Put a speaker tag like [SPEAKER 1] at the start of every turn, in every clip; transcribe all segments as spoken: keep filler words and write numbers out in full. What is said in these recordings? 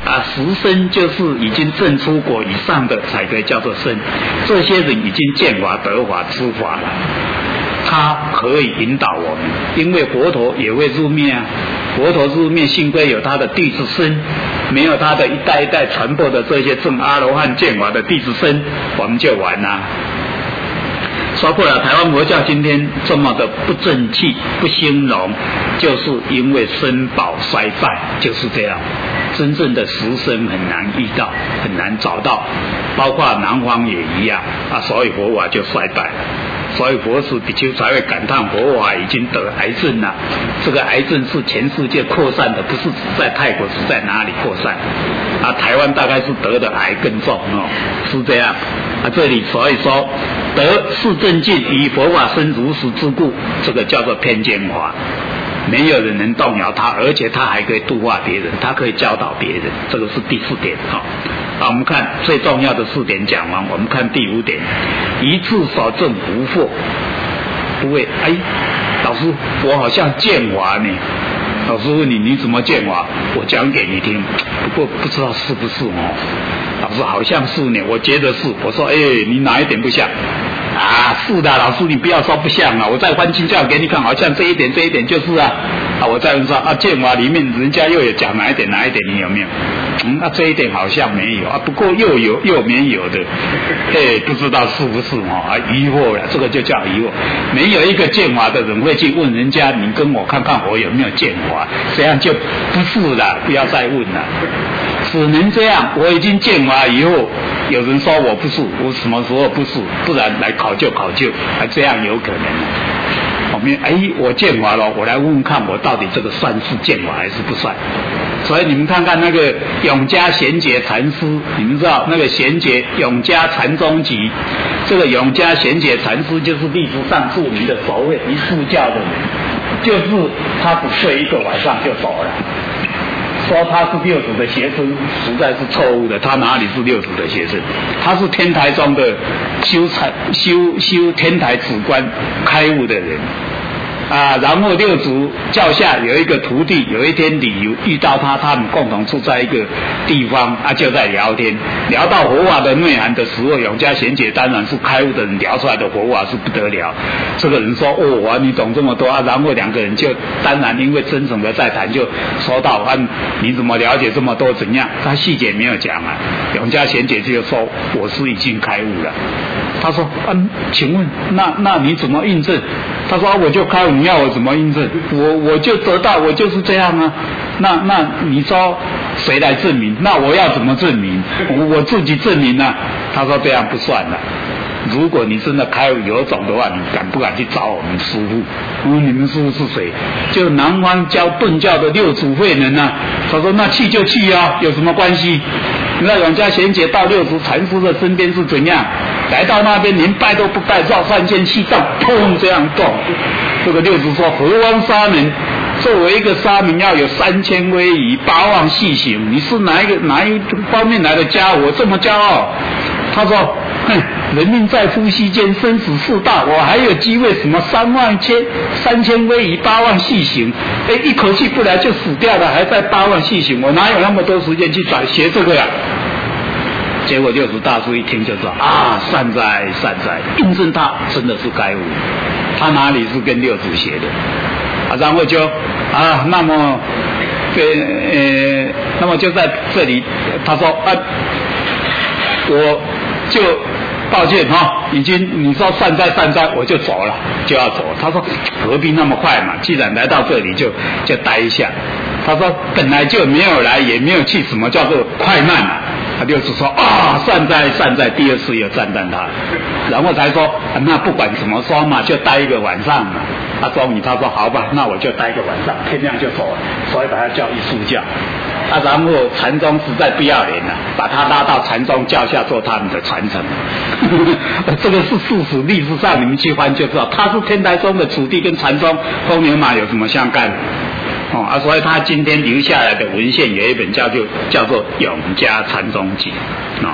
[SPEAKER 1] 啊，十生就是已经证出果以上的才可以叫做生，这些人已经见法得法知法了，他可以引导我们，因为佛陀也会入灭啊，佛陀入灭幸亏有他的弟子身，没有他的一代一代传播的这些正阿罗汉见法的弟子身，我们就完了。说破了，台湾佛教今天这么的不正气、不兴隆，就是因为身宝衰败，就是这样。真正的实生很难遇到，很难找到，包括南方也一样啊，所以佛法就衰败了。所以佛师比丘才会感叹佛法已经得癌症了。这个癌症是全世界扩散的，不是只在泰国，是在哪里扩散？啊，台湾大概是得的癌更重哦，是这样。啊，这里所以说得是正境，以佛法生如实之故，这个叫做偏见法。没有人能动摇他，而且他还可以度化别人，他可以教导别人，这个是第四点。好，好，我们看最重要的四点讲完，我们看第五点，一次所证无惑。不会，哎，老师，我好像见法呢。老师问你，你怎么见法？我讲给你听，不过不知道是不是哦。老师好像是呢，我觉得是。我说，哎，你哪一点不像？啊，是的，老师你不要说不像啊，我再翻经教给你看，好像这一点这一点就是啊。啊，我再问说啊，见法里面人家又有讲哪一点哪一点，你有没有？嗯，那、啊、这一点好像没有啊，不过又有又没有的，哎，不知道是不是哦？啊，疑惑了，这个就叫疑惑。没有一个见法的人会去问人家，你跟我看看我有没有见法，这样就不是了，不要再问了。只能这样，我已经见法以后，有人说我不是，我什么时候不是？不然来考究考究，还这样有可能。我们哎，我见法了，我来问问看，我到底这个算是见法还是不算？所以你们看看那个永嘉贤觉禅师，你们知道那个贤觉永嘉禅宗集，这个永嘉贤觉禅师就是历史上著名的所谓一宿教的人，就是他只睡一个晚上就走了。说他是六祖的学生，实在是错误的。他哪里是六祖的学生？他是天台宗的修禅修修天台止观开悟的人啊。然后六祖教下有一个徒弟，有一天旅游遇到他，他们共同住在一个地方啊，就在聊天，聊到佛法的内涵的时候，永嘉贤觉当然是开悟的人，聊出来的佛法是不得了。这个人说哦啊，你懂这么多啊，然后两个人就当然因为真诚的在谈，就说到啊，你怎么了解这么多怎样？他细节没有讲啊。永嘉贤觉就说我是已经开悟了。他说啊，请问那那你怎么印证？他说、啊、我就开悟，你要我怎么印证？我我就得到，我就是这样啊。那那你说谁来证明？那我要怎么证明？我我自己证明啊。他说这样不算了。如果你真的开悟有种的话，你敢不敢去找我们师父？嗯，你们师父是谁？就南方教顿教的六祖慧能啊。他说那去就去啊，有什么关系？那永嘉贤觉到六祖禅师的身边是怎样？来到那边连拜都不拜，绕三圈七丈，砰这样动。这个六祖说：何汪沙门？作为一个沙门，要有三千威仪，八万细行。你是哪一个哪一方面来的家伙？这么骄傲？他说：哼，人命在呼吸间，生死事大，我还有机会什么三万千三千威仪，八万细行？哎，一口气不来就死掉了，还在八万细行，我哪有那么多时间去转学这个呀？结果六祖大师一听就知道啊，善哉善哉，印证他真的是开悟。他哪里是跟六祖学的？啊，然后就啊，那么呃，那么就在这里，他说啊，我就抱歉哈、哦，已经你说善哉善哉，我就走了，就要走。他说何必那么快嘛？既然来到这里就就待一下。他说本来就没有来，也没有去，什么叫做快慢啊？他六祖说啊，善哉善哉，第二次又赞叹他，然后才说、啊、那不管怎么说嘛，就待一个晚上嘛。他终于他说好吧，那我就待一个晚上，天亮就走了，所以把他叫一宿教。啊，然后禅宗实在不要脸了，把他拉到禅宗教下做他们的传承。这个是事实，历史上你们去翻就知道，他是天台宗的祖弟，跟禅宗风牛马有什么相干？哦啊，所以他今天留下来的文献有一本叫做叫做《永嘉禅宗集》啊、哦。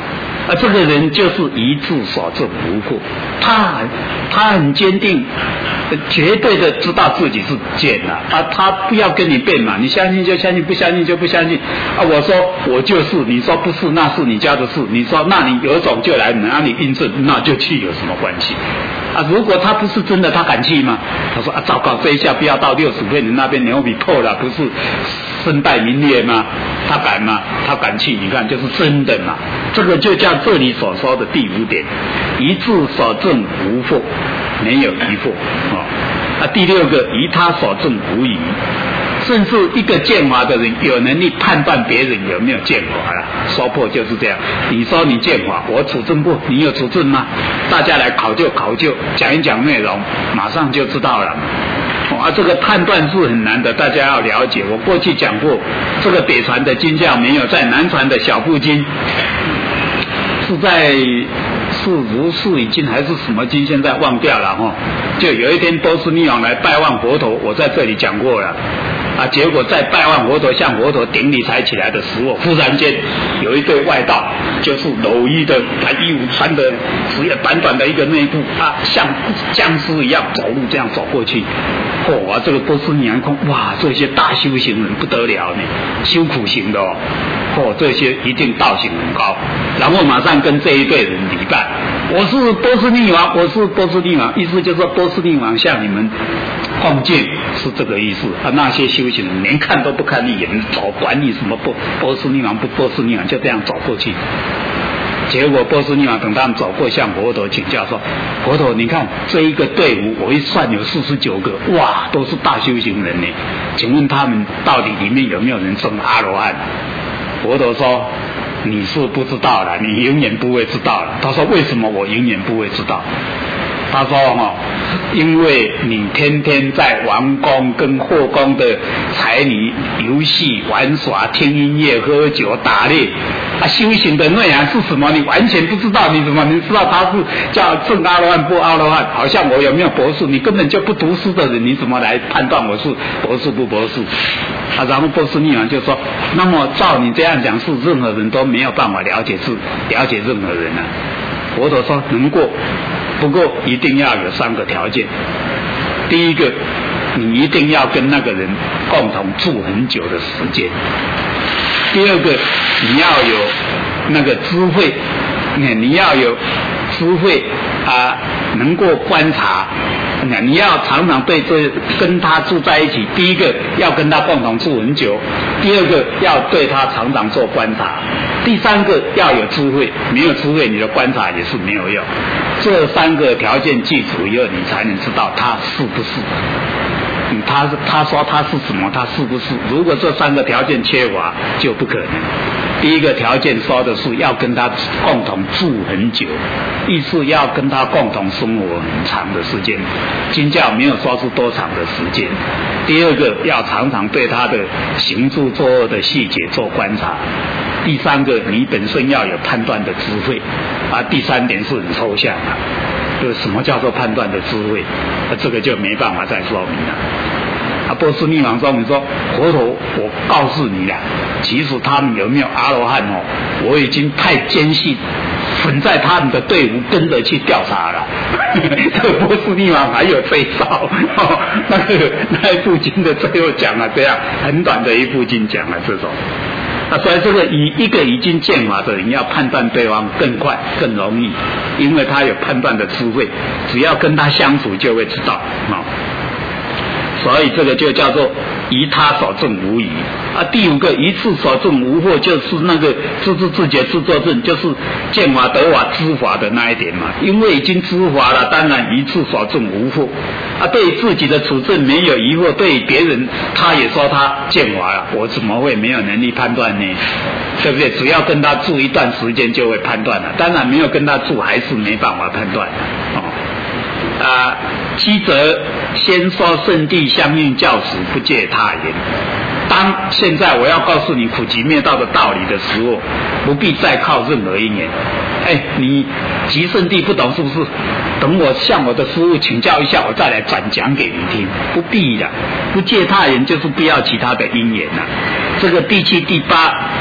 [SPEAKER 1] 啊，这个人就是一智所证无惑，他他很坚定，绝对的知道自己是见了啊，他不要跟你辩嘛，你相信就相信，不相信就不相信啊。我说我就是，你说不是，那是你家的事。你说那你有种就来拿你印证，那就去有什么关系？啊，如果他不是真的，他敢去吗？他说啊，糟糕，这一下不要到六十岁，你那边牛皮破了，不是身败名裂吗？他敢吗？他敢去，你看就是真的嘛。这个就叫这里所说的第五点，一智所证无惑，没有疑惑啊。啊，第六个，以他所证无疑。甚至一个见法的人有能力判断别人有没有见法了，说破就是这样。你说你见法，我处证不？你有处证吗？大家来考究考究，讲一讲内容，马上就知道了。啊，这个判断是很难的，大家要了解。我过去讲过，这个北传的经教没有，在南传的小部经是在是如是已经还是什么经，现在忘掉了哈。就有一天波斯匿王来拜望佛陀，我在这里讲过了。啊！结果在拜望佛陀、向佛陀顶礼才起来的时候，忽然间有一对外道，就是蝼蚁的，把衣服穿的只有短短的一个内裤啊，像僵尸一样走路这样走过去。哦，啊、这个波斯匿王看，哇，这些大修行人不得了呢，修苦行的哦，哦，这些一定道行很高。然后马上跟这一对人礼拜，我是波斯匿王，我是波斯匿王，意思就是说波斯匿王向你们奉敬，是这个意思啊。那些修行人连看都不看一眼，走管你什么波波斯匿王不波斯匿王，就这样走过去。结果波斯匿王等他们走过，向佛陀请教说：“佛陀，你看这一个队伍，我一算有四十九个，哇，都是大修行人呢。请问他们到底里面有没有人证阿罗汉？”佛陀说：“你是不知道的，你永远不会知道的。”他说：“为什么我永远不会知道？”他说哈，因为你天天在王宫跟后宫的才女游戏玩耍、听音乐、喝酒、打猎，啊，修行的内涵是什么？你完全不知道，你怎么你知道他是叫正阿罗汉不阿罗汉？好像我有没有博士？你根本就不读书的人，你怎么来判断我是博士不博士？啊，然后波斯匿王就说：那么照你这样讲，是任何人都没有办法了解是了解任何人啊。佛陀说能过。不过一定要有三个条件，第一个，你一定要跟那个人共同住很久的时间；第二个，你要有那个智慧，你要有智慧啊，能够观察。你要常常对这跟他住在一起，第一个要跟他共同住很久，第二个要对他常常做观察，第三个要有智慧。没有智慧，你的观察也是没有用。这三个条件具足以后，你才能知道他是不是。嗯、他他说他是什么，他是不是？如果这三个条件缺乏，就不可能。第一个条件说的是要跟他共同住很久，意思要跟他共同生活很长的时间。经教没有说是多长的时间。第二个要常常对他的行住坐卧的细节做观察。第三个，你本身要有判断的智慧啊。第三点是很抽象的、啊，就是什么叫做判断的智慧？啊，这个就没办法再说明了。啊，波斯匿王说明说，佛陀，我告诉你了，其实他们有没有阿罗汉哦，我已经太坚信，粉在他们的队伍跟着去调查了。这个波斯匿王还有这一招、哦，那个那一部经的最后讲了这样，很短的一部经讲了这种。啊，所以这个以一个已经见法的人要判断对方更快更容易，因为他有判断的智慧，只要跟他相处就会知道啊。哦，所以这个就叫做以他所证无疑啊。第五个一次所证无惑，就是那个自知自觉自作证，就是见法得法知法的那一点嘛。因为已经知法了，当然一次所证无惑啊。对自己的处证没有疑惑，对别人他也说他见法了，我怎么会没有能力判断呢？对不对？只要跟他住一段时间就会判断了，当然没有跟他住还是没办法判断哦。啊，七则先说圣地相应教时，不借他言。当现在我要告诉你苦集灭道的道理的时候，不必再靠任何因缘。哎，你集圣地不懂是不是？等我向我的师父请教一下，我再来转讲给你听。不必的，不借他言就是不要其他的因缘了。这个第七、第八。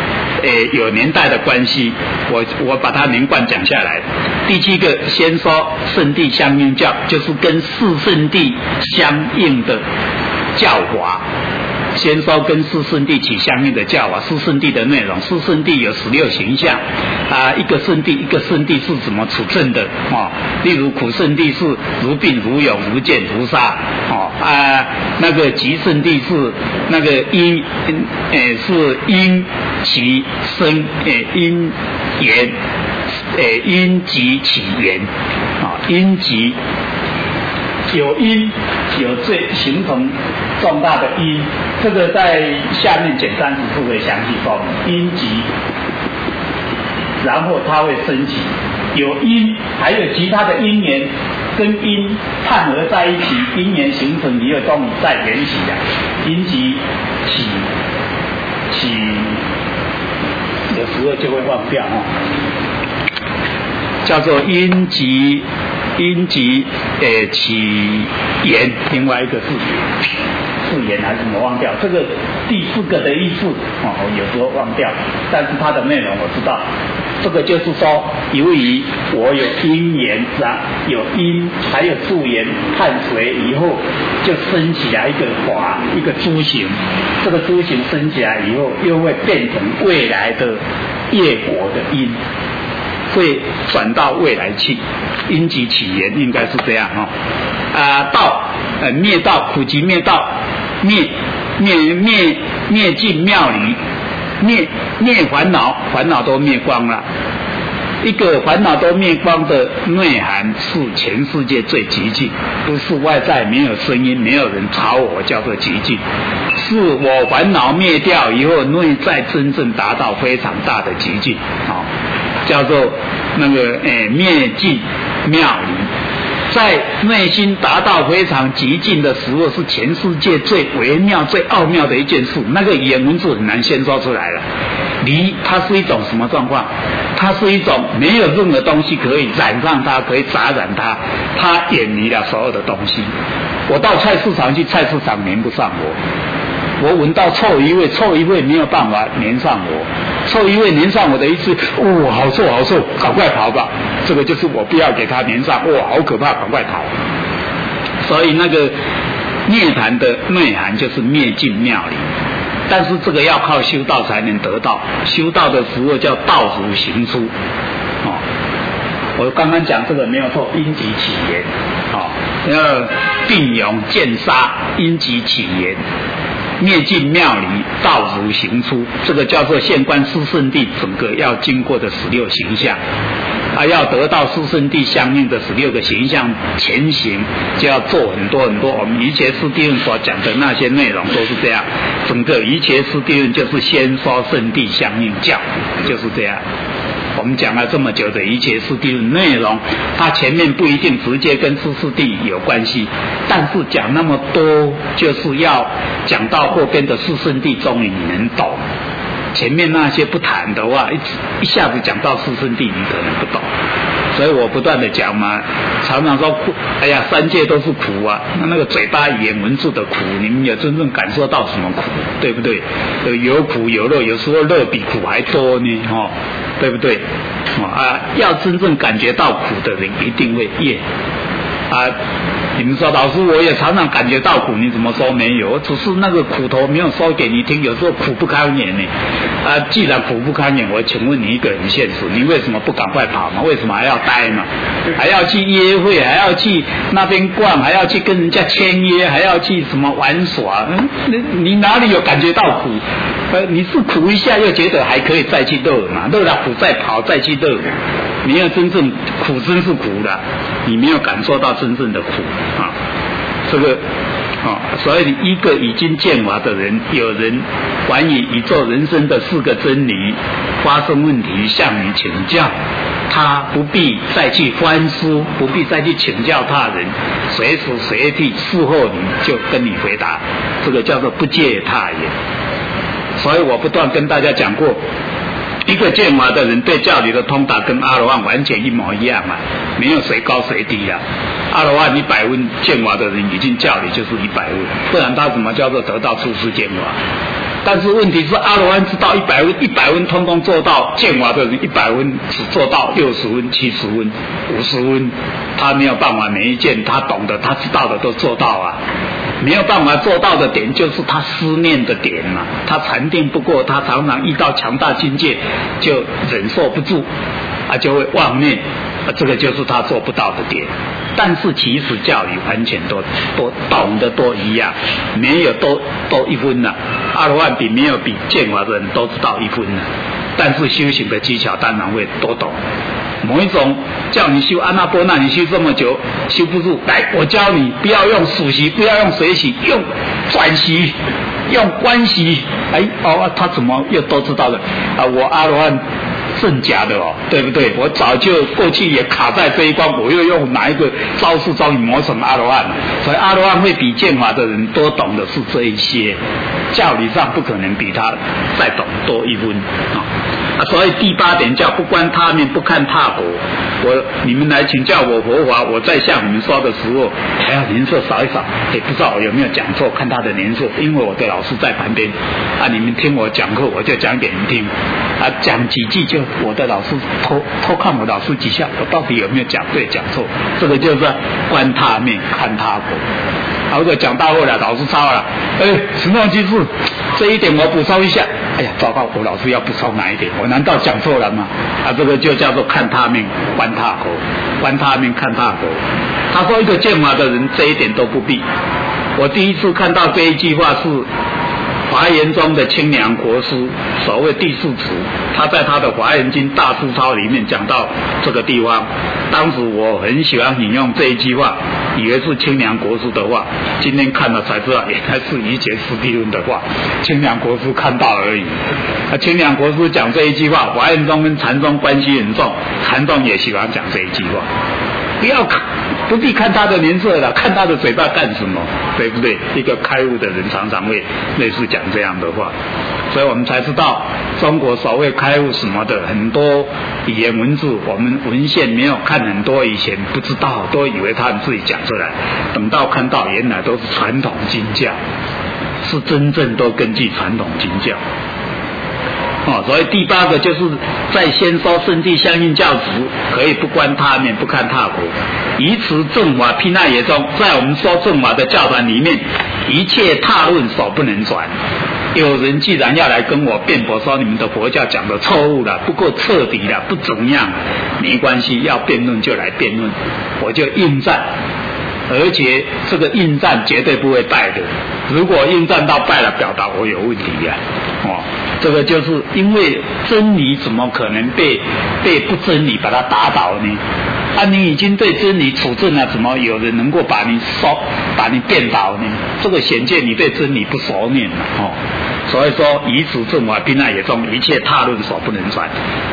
[SPEAKER 1] 诶有年代的关系，我我把它连贯讲下来。第七个，先说圣地相应教，就是跟四圣地相应的教法。先说跟四圣谛起相应的教法，四圣谛的内容，四圣谛有十六形象啊，一个圣谛一个圣谛是怎么处正的哦？例如苦圣谛是如病如勇如剑如沙哦啊，那个极圣谛是那个因诶是因其生诶因缘诶因即起缘啊，因即有因有最形成重大的因，这个在下面简单指出会详细说明因即，然后它会升起，有因还有其他的因缘跟因判合在一起，因缘形成以后终于再缘起啊，因即起起，有时候就会忘掉哦，叫做因即。因即诶起缘，另外一个是是缘还是什么忘掉？这个第四个的意思哦，有时候忘掉，但是它的内容我知道。这个就是说，由于我有因缘，有因还有助缘判随以后，就升起来一个法，一个诸行。这个诸行升起来以后，又会变成未来的业果的因。会转到未来去，因即起源，应该是这样哈、哦。啊，道呃灭道，苦集灭道，灭灭灭灭尽妙理，灭灭烦恼，烦恼都灭光了。一个烦恼都灭光的内涵是全世界最极尽，不是外在没有声音，没有人吵我叫做极尽，是我烦恼灭掉以后，内在真正达到非常大的极尽啊。哦，叫做那个诶灭尽妙理，在内心达到非常极尽的时候，是全世界最微妙、最奥妙的一件事。那个语言文字很难先说出来了。离它是一种什么状况？它是一种没有任何东西可以染上它，可以杂染它，它远离了所有的东西。我到菜市场去，菜市场粘不上我。我闻到臭鱼味，臭鱼味没有办法粘上我，臭鱼味粘上我的意思，哦，好臭好臭，赶快跑吧！这个就是我不要给它粘上，哇，好可怕，赶快跑！所以那个涅槃的内涵就是灭尽妙理，但是这个要靠修道才能得到，修道的时候叫道福行出。哦，我刚刚讲这个没有错，因即起源。哦，要并勇见杀，因即起源。灭尽妙理，道如行出，这个叫做现观四圣谛整个要经过的十六形象，啊，要得到四圣谛相应的十六个形象前行，就要做很多很多。我们一切师地论所讲的那些内容都是这样，整个一切师地论就是先说圣谛相应教，就是这样。我们讲了这么久的一切师地论内容，它前面不一定直接跟四师谛有关系，但是讲那么多，就是要讲到后边的四圣谛，终于你能懂。前面那些不谈的话，一一下子讲到四圣谛，你可能不懂。所以我不断的讲嘛，常常说苦，哎呀，三界都是苦啊。那那个嘴巴语言文字的苦，你们有真正感受到什么苦，对不对？有苦有乐，有时候乐比苦还多呢，哦，对不对？哦啊，要真正感觉到苦的人，一定会厌啊。你们说老师，我也常常感觉到苦，你怎么说没有？只是那个苦头没有说给你听，有时候苦不堪言呢。啊，既然苦不堪言，我请问你一个很现实，你为什么不赶快跑嘛？为什么还要待嘛？还要去约会，还要去那边逛，还要去跟人家签约，还要去什么玩耍？嗯，你你哪里有感觉到苦？呃，你是苦一下又觉得还可以再去乐嘛？乐了苦再跑再去乐，你要真正苦真是苦的，你没有感受到真正的苦啊，这个啊，所以一个已经见法的人，有人关于宇宙人生的四个真理发生问题向你请教，他不必再去翻书，不必再去请教他人，随时随地事后你就跟你回答，这个叫做不借他言。所以我不断跟大家讲过，一个见法的人对教理的通达跟阿罗汉完全一模一样啊，没有谁高谁低啊。阿罗汉一百问，见法的人已经教理就是一百问，不然他怎么叫做得到出世见法？ 但是问题是阿罗汉知道一百分，一百分通通做到，见法的人一百分只做到六十分、七十分、五十分，他没有办法每一件他懂的、他知道的都做到啊。没有办法做到的点就是他思念的点嘛，他禅定不过，他常常遇到强大境界就忍受不住，啊就会妄念，啊这个就是他做不到的点。但是其实教理完全都都懂得都一样，没有多多一分了、啊。阿罗汉比没有比见法的人都知道一分了、啊，但是修行的技巧当然会多懂。某一种叫你修阿那波那，你修这么久修不住，来我教你，不要用数息，不要用随息，用转息，用观息。哎哦，他怎么又都知道了啊？我阿罗汉真假的哦，对不对？我早就过去也卡在这一关，我又用哪一个招式将你磨成阿罗汉？所以阿罗汉会比见法的人多懂的是这一些，教理上不可能比他再懂多一分啊。啊，所以第八点叫不观他面，不看他国。我你们来请教我佛法，我在向你们说的时候，哎呀，年色扫一扫，也不知道我有没有讲错，看他的年色，因为我的老师在旁边啊，你们听我讲课，我就讲给你们听啊，讲几句就我的老师偷偷看我老师几下，我到底有没有讲对讲错，这个就是观他面，看他国。啊，如果讲到后来老师抄了，哎，什么机制？这一点我补充一下。哎呀，糟糕，我老师要补充哪一点？我难道讲错了吗？啊，这个就叫做看他面，观他国，观他面，看他国。他说一个见法的人这一点都不必。我第一次看到这一句话是华严中的清凉国师，所谓第四祖，他在他的华严经大疏钞里面讲到这个地方。当时我很喜欢引用这一句话，以为是清凉国师的话，今天看了才知道原来是瑜伽师地论的话，清凉国师看到而已。啊，清凉国师讲这一句话，华严中跟禅宗关系很重，禅宗也喜欢讲这一句话。不要看，不必看他的脸色了，看他的嘴巴干什么？对不对？一个开悟的人常常会类似讲这样的话，所以我们才知道中国所谓开悟什么的，很多语言文字我们文献没有看很多，以前不知道，都以为他们自己讲出来，等到看到原来都是传统经教，是真正都根据传统经教。哦，所以第八个就是在先说圣谛相应教旨，可以不观他面，不看他国，以此正法批那也中。在我们说正法的教团里面，一切他论所不能转。有人既然要来跟我辩驳说你们的佛教讲的错误了，不够彻底了，不怎么样，没关系，要辩论就来辩论，我就应战。而且这个应战绝对不会败的，如果应战到败了，表达我有问题呀、啊，哦，这个就是因为真理怎么可能被被不真理把它打倒呢？啊，你已经对真理处正了，怎么有人能够把你说把你变倒呢？这个显见你对真理不熟念了哦。所以说，以此正法批那也中，一切他论所不能转。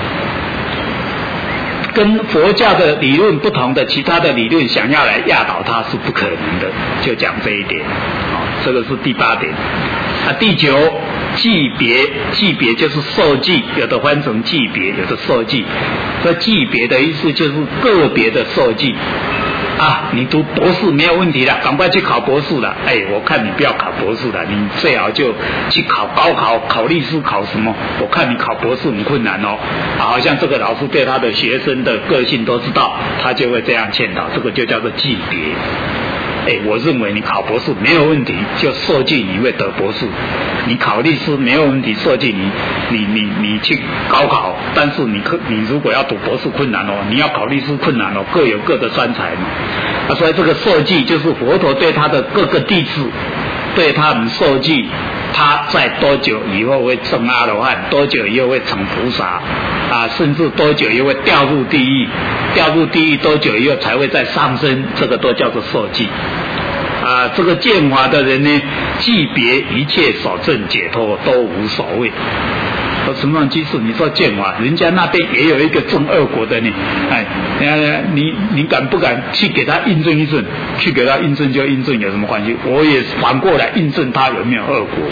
[SPEAKER 1] 跟佛教的理论不同的其他的理论想要来压倒它是不可能的，就讲这一点。哦，这个是第八点。啊，第九，记别，记别就是受记，有的翻成记别，有的受记。这记别的意思就是个别的受记。啊，你读博士没有问题了，赶快去考博士了。哎，我看你不要考博士了，你最好就去考高考，考律师，考什么？我看你考博士很困难哦。好像这个老师对他的学生的个性都知道，他就会这样劝导，这个就叫做记别。哎，我认为你考博士没有问题，就受记你会得博士；你考律师没有问题，受记你你你你去高考，但是你可你如果要读博士困难哦，你要考律师困难哦，各有各的专才嘛。啊，所以这个受记就是佛陀对他的各个弟子，对他们受记，他在多久以后会证阿罗汉，多久以后会成菩萨啊，甚至多久以后会掉入地狱，掉入地狱多久以后才会再上升，这个都叫做受记。啊，这个见法的人呢，记别一切所证解脱都无所谓。说什么居士，你说见法，人家那边也有一个证二果的呢，哎，你你敢不敢去给他印证一证？去给他印证就印证有什么关系？我也反过来印证他有没有二果。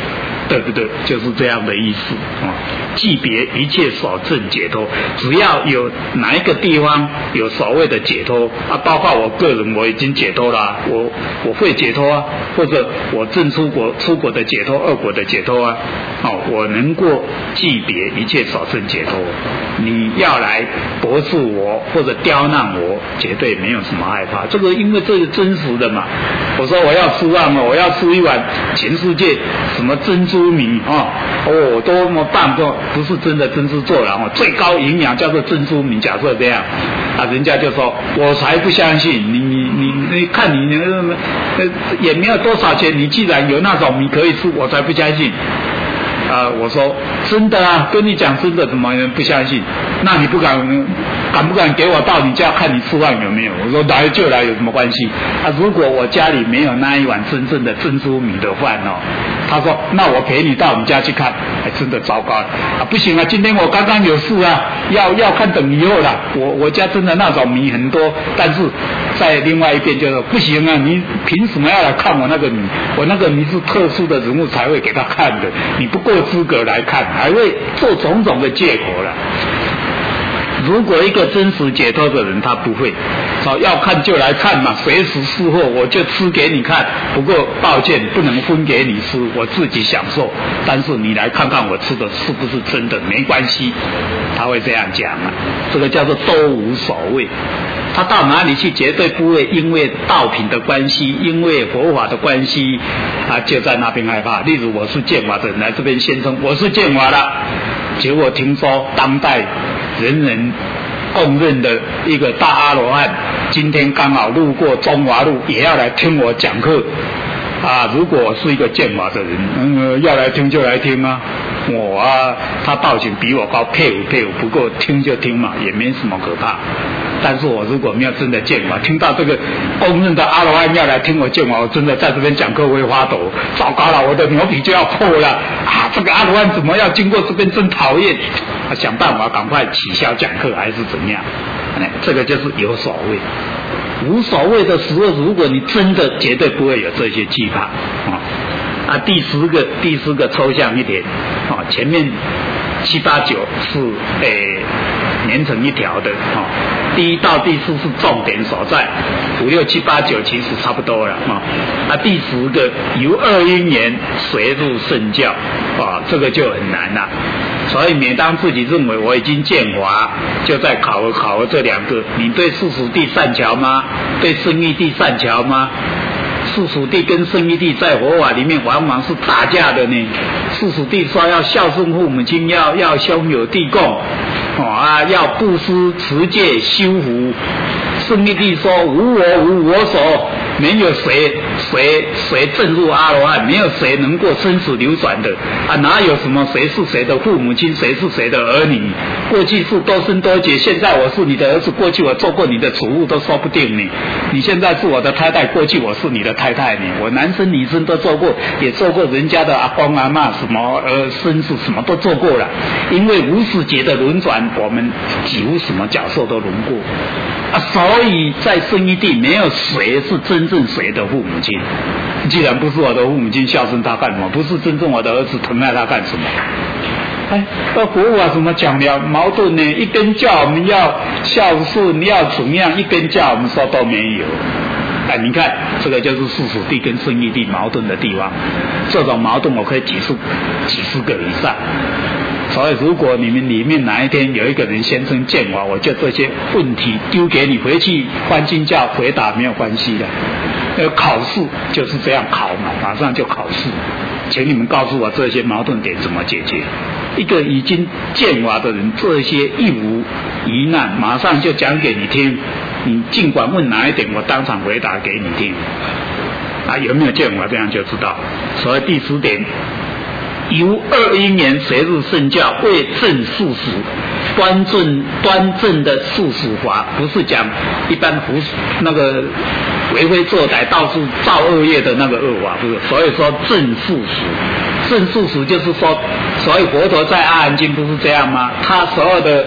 [SPEAKER 1] 对不对？就是这样的意思啊。即别一切所证解脱，只要有哪一个地方有所谓的解脱啊，包括我个人我已经解脱了、啊，我我会解脱啊，或者我正出国出国的解脱，二国的解脱啊，哦，我能够即别一切所证解脱。你要来驳斥我或者刁难我，绝对没有什么害怕。这个因为这是真实的嘛。我说我要吃饭哦，我要吃一碗全世界什么珍珠米啊，哦，多么棒！不不是真的珍珠做了哦，最高营养叫做珍珠米。假设这样啊，人家就说我才不相信你，你你你看你呃也没有多少钱，你既然有那种米可以吃，我才不相信。啊、呃，我说真的啊，跟你讲真的，怎么人不相信？那你不敢，敢不敢给我到你家看你吃饭有没有？我说来就来，有什么关系？啊，如果我家里没有那一碗真正的珍珠米的饭哦，他说那我陪你到你家去看，还真的糟糕了啊！不行啊，今天我刚刚有事啊，要要看等以后了。我我家真的那种米很多，但是在另外一边就是不行啊，你凭什么要来看我那个米？我那个米是特殊的人物才会给他看的，你不够资格来看，还会做种种的借口了。如果一个真实解脱的人，他不会说要看就来看嘛，随时适合我就吃给你看。不过抱歉，不能分给你吃，我自己享受。但是你来看看我吃的是不是真的，没关系，他会这样讲啊。这个叫做都无所谓。他到哪里去，绝对不会因为道品的关系，因为佛法的关系啊，就在那边害怕。例如我是建华的人来这边宣称我是建华的，结果听说当代人人公认的一个大阿罗汉，今天刚好路过中华路，也要来听我讲课啊！如果我是一个建华的人，嗯，要来听就来听啊！我啊，他道行比我高，佩服佩服，不过听就听嘛，也没什么可怕。但是我如果没有真的见华，听到这个公认的阿罗汉要来听我见华，我真的在这边讲课会发抖，糟糕了，我的牛皮就要破了啊！这个阿罗汉怎么要经过这边，真讨厌！啊，想办法赶快取消讲课还是怎样？哎，这个就是有所谓。无所谓的时候，如果你真的绝对不会有这些惧怕啊。啊，第十个第十个抽象一点啊，前面七八九是诶连成一条的啊，第一到第四是重点所在，五六七八九其实差不多了啊。啊，第十个由二因缘随入圣教啊，这个就很难了。所以每当自己认为我已经见华，就在考核考核这两个，你对世俗谛善巧吗？对生义谛善巧吗？世俗谛跟生义谛在佛法里面往往是打架的呢。世俗谛说要孝顺父母亲，要要兄友弟恭，哦啊，要布施持戒修福。生义谛说无我无我所，没有谁谁谁证入阿罗汉，没有谁能够生死流转的啊！哪有什么谁是谁的父母亲，谁是谁的儿女？过去是多生多劫，现在我是你的儿子，过去我做过你的主妇都说不定呢。你现在是我的太太，过去我是你的太太呢。我男生女生都做过，也做过人家的阿公阿嬷，什么呃孙子什么都做过了。因为无始劫的轮转，我们几乎什么角色都轮过啊，所以在生义谛没有谁是真正谁的父母亲。既然不是我的父母亲，孝顺他干什么？不是真正我的儿子，疼爱他干什么？哎，那佛法怎么讲了矛盾呢？一边叫我们要孝顺，要怎么样？一边叫我们说都没有。哎，你看这个就是世俗谛跟生义谛矛盾的地方。这种矛盾我可以举出几十个以上。所以如果你们里面哪一天有一个人先生见我，我就这些问题丢给你，回去翻经教回答没有关系的。呃，考试就是这样考嘛，马上就考试。请你们告诉我这些矛盾点怎么解决。一个已经见我的人，这些一无疑难，马上就讲给你听。你尽管问哪一点，我当场回答给你听。啊，有没有见我这样就知道。所以第十点。由二因缘随入圣教，为正世俗，端正端正的世俗法，不是讲一般胡那个为非作歹、到处造恶业的那个恶法，不是。所以说正世俗，正世俗就是说，所以佛陀在阿含经不是这样吗？他所有的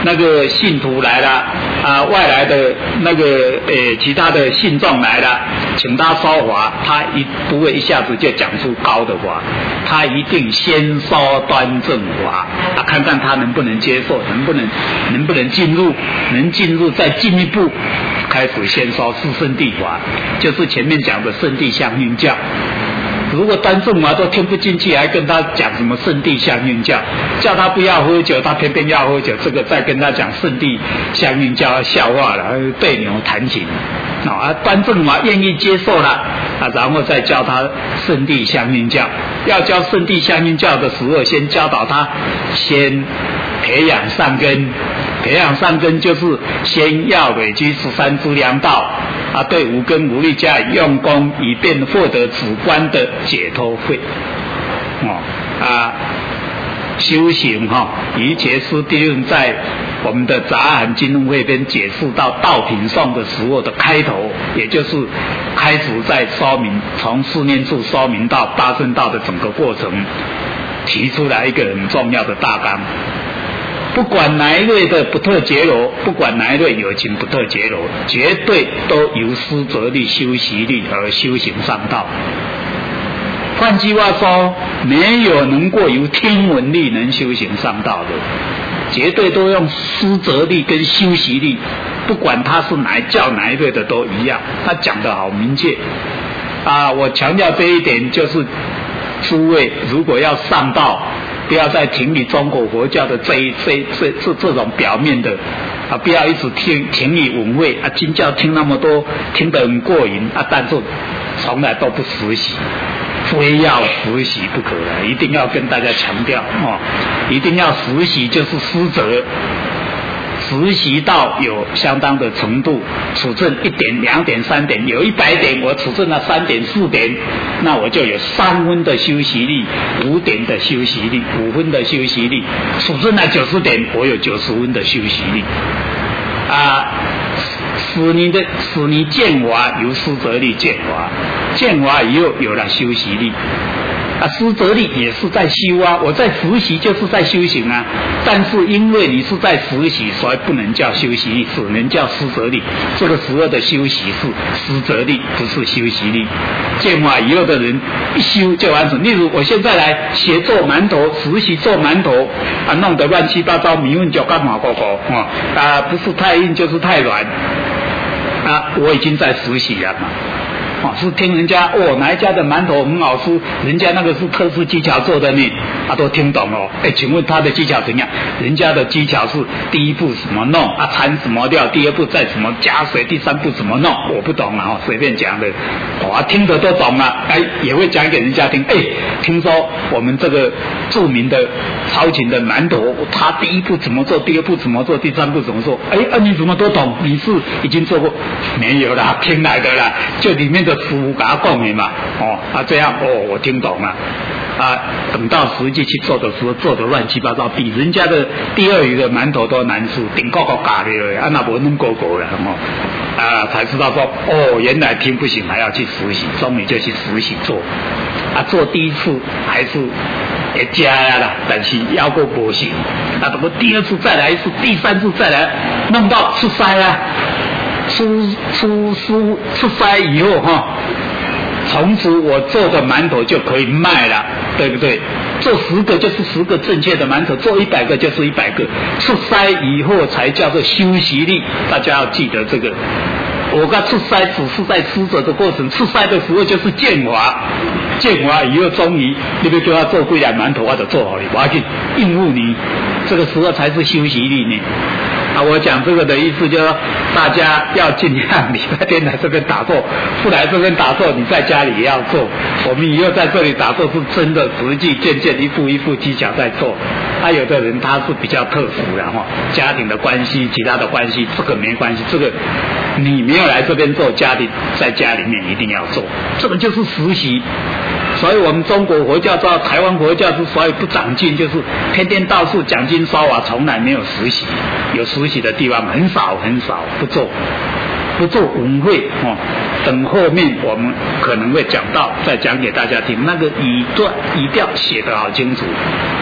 [SPEAKER 1] 那个信徒来了啊，外来的那个呃其他的信众来了，请他说法，他一不会一下子就讲出高的话，他一定先说端正法啊，看看他能不能接受，能不能能不能进入，能进入再进一步开始先说四圣谛法，就是前面讲的圣谛相应教。如果端正法都听不进去，还跟他讲什么圣谛相应教，叫他不要喝酒，他偏偏要喝酒，这个再跟他讲圣谛相应教，笑话了，对牛弹琴啊！端正法愿意接受了啊，然后再教他圣谛相应教。要教圣谛相应教的时候，先教导他先培养善根，培养善根就是先要委屈十三资粮道啊，对五根五力加以用功，以便获得主观的解脱慧。哦啊，修行哈、哦，于结师地论在我们的杂含经论汇编解释到道品颂的时候的开头，也就是开始在说明从四念处说明到八圣道的整个过程，提出来一个很重要的大纲。不管哪一类的不特结罗，不管哪一类有情不特结罗，绝对都由思则力、修习力而修行上道。换句话说，没有能够由听闻力能修行上道的，绝对都用思则力跟修习力，不管他是哪教哪一类的都一样。他讲得好明确啊！我强调这一点，就是诸位如果要上道，不要再停于中国佛教的这一这这这这种表面的啊，不要一直听停于闻味啊，经教听那么多，听得很过瘾啊，但是从来都不实习，非要实习不可了，一定要跟大家强调哦，一定要实习，就是师责。实习到有相当的程度，处证一点、两点、三点，有一百点，我处证了三点、四点，那我就有三分的修习力，五点的修习力，五分的修习力，处证了九十点，我有九十分的修习力。啊，使你的使你见法由师则力见法，见法以后有了修习力。啊，师则力也是在修啊，我在实习就是在修行啊。但是因为你是在实习，所以不能叫修习力，只能叫师则力。这个时候的修习是师则力，不是修习力。见法以后的人一修就完成。例如我现在来学做馒头，实习做馒头啊，弄得乱七八糟，米粉搅干马狗狗啊，啊，不是太硬就是太软啊，我已经在实习了嘛。哦，是听人家哦，哪一家的馒头很好吃，人家那个是特殊技巧做的呢，啊，都听懂了。哎，请问他的技巧怎样？人家的技巧是第一步怎么弄啊，掺什么料，第二步再怎么加水，第三步怎么弄，我不懂啊，随便讲的，哦，啊，听得都懂了，哎，也会讲给人家听。哎，听说我们这个著名的超群的馒头，他第一步怎么做，第二步怎么做，第三步怎么做？哎，啊，你怎么都懂？你是已经做过？没有啦，听来的啦，就里面的师傅给他讲的嘛，哦，啊这样哦，我听懂了，啊，等到实际去做的时候，做的乱七八糟，比人家的第二鱼的馒头都难吃，顶高高嘎的，啊那不弄狗狗了，哦，啊才知道说，哦，原来听不行，还要去实习，终于就去实习做，啊做第一次还是也加呀啦，但是要过不行，啊不过第二次再来一次，第三次再来，弄到出塞啊。出出出出塞以后哈，从此我做的馒头就可以卖了，对不对？做十个就是十个正确的馒头，做一百个就是一百个。出塞以后才叫做修习力，大家要记得这个。我刚出塞只是在施者的过程，出塞的时候就是见法，见法以后终于你不叫他做几两馒头，我就做好了，我要去应付你，这个时候才是修习力呢。啊，我讲这个的意思就是说，大家要尽量礼拜天来这边打坐，不来这边打坐，你在家里也要做。我们以后在这里打坐是真的实际渐渐一步一步技巧在做。啊，有的人他是比较特殊的哈，家庭的关系、其他的关系，这个没关系，这个你没有来这边做，家里在家里面一定要做，这个就是实习。所以我们中国佛教到台湾佛教之所以不长进，就是天天到处讲经说法，从来没有实习。有实习的地方很少很少，不做不做文会哦。等后面我们可能会讲到，再讲给大家听。那个语段语调写得好清楚，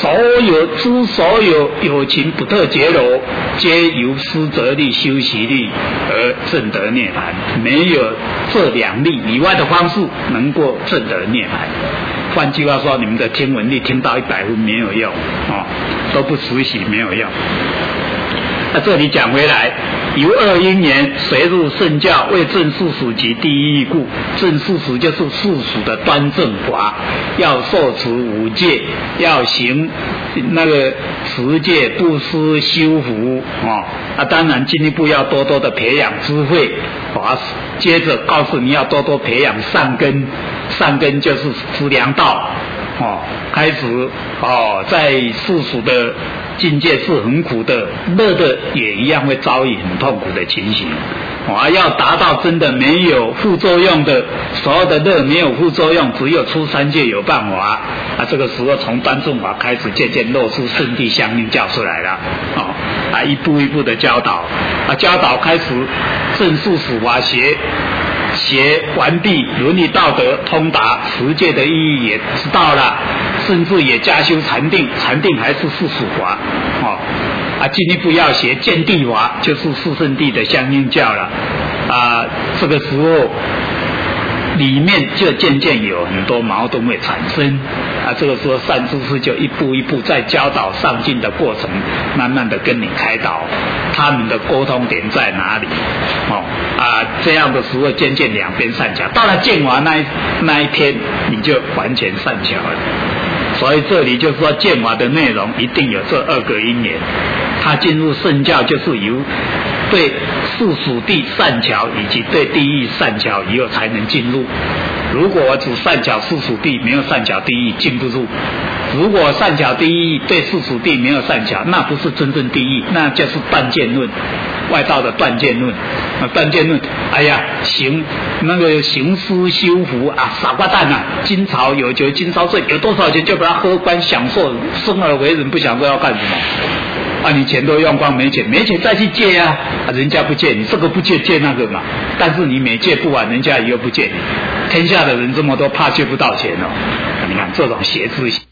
[SPEAKER 1] 所有诸所有有情不特结罗，皆由思则力、修习力而证得涅槃。没有这两力以外的方式能够证得涅槃。换句话说，你们的听闻力听到一百分没有用哦，都不熟悉没有用。那这里讲回来，由二因缘随入圣教，为正世俗及第一义故。正世俗就是世俗的端正法，要受持五戒，要行那个持戒、布施、修福啊。啊，当然进一步要多多的培养智慧啊。接着告诉你要多多培养善根，善根就是资粮道哦。开始哦，在世俗的境界是很苦的，乐的也一样会遭遇很痛苦的情形。啊，要达到真的没有副作用的，所有的乐没有副作用，只有出三界有办法。啊，这个时候从端正法开始，渐渐露出圣谛相应教出来了。哦，啊，一步一步的教导，啊，教导开始正数属法学。学完毕，伦理道德通达，持戒的意义也知道了，甚至也加修禅定，禅定还是世俗法哦。啊，进一步要学见地法，就是四圣谛的相应教了。啊，这个时候里面就渐渐有很多矛盾会产生。啊，这个时候善知识就一步一步在教导上进的过程，慢慢的跟你开导，他们的沟通点在哪里？哦，啊，这样的时候渐渐两边善巧，到了见法那一那一天，你就完全善巧了。所以这里就是说，见法的内容一定有这二个因缘。他进入圣教，就是由对世俗谛善巧以及对地狱善巧以后才能进入。如果我只善巧世俗谛，没有善巧地狱，进不入。如果善巧地狱对世俗谛没有善巧，那不是真正地狱，那就是断见论，外道的断见论。啊，断见论，哎呀，行那个行施修福啊，傻瓜蛋啊！今朝有酒今朝醉，有多少钱就把它喝光享受，生而为人不想说要干什么？啊，你钱都用光，没钱，没钱再去借呀、啊！啊，人家不借你，这个不借借那个嘛。但是你每借不完，人家以后不借你。天下的人这么多，怕借不到钱哦。你看这种邪智。